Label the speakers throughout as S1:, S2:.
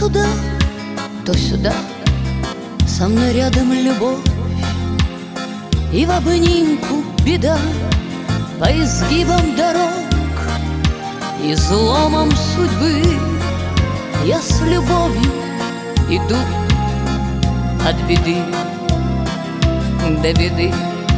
S1: туда, то сюда, со мной рядом любовь, и в обнимку беда. По изгибам дорог, изломам судьбы я с любовью иду от беды до беды.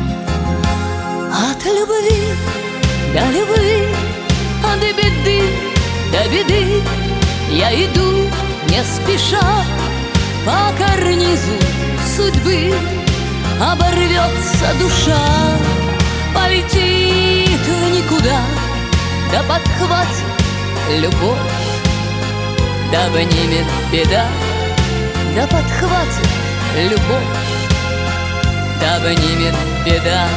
S1: От любви до любви, от беды до беды я иду не спеша по карнизу судьбы. Оборвется душа, полетит в никуда, да подхватит любовь, да обнимет беда, да подхватит любовь, да обнимет беда.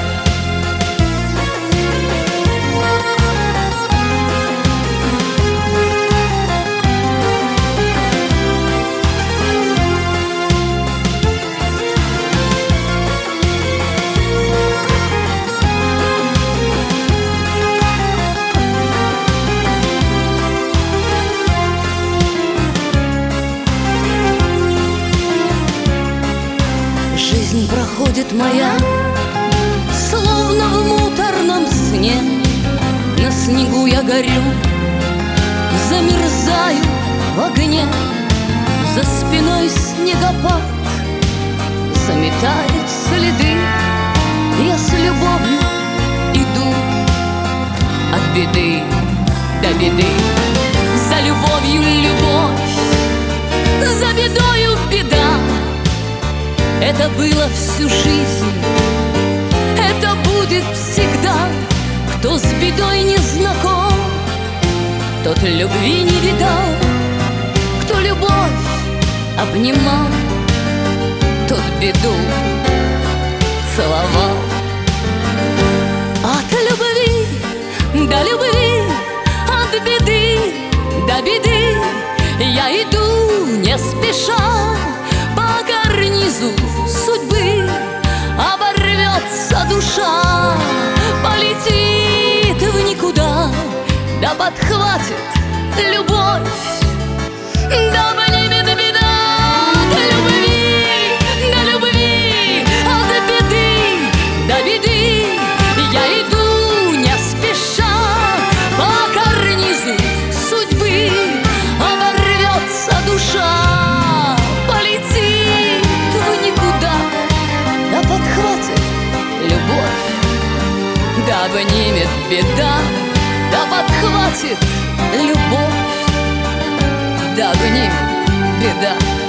S1: Жизнь проходит моя, словно в муторном сне. На снегу я горю, замерзаю в огне. За спиной снегопад заметает следы. Я с любовью иду от беды до беды. За любовью любовь, за бедою беда. Это было всю жизнь, это будет всегда. Кто с бедой не знаком, тот любви не видал. Кто любовь обнимал, тот беду целовал. От любви до любви, от беды до беды я иду не спеша по карнизу судьбы. Оборвется душа, полетит в никуда, да подхватит любовь, да обнимет беда. От любви до любви, от беды до беды я иду не спеша по карнизу судьбы. Оборвется душа, полетит в никуда, да подхватит любовь, да обнимет беда, да подхватит любовь, да обнимет беда.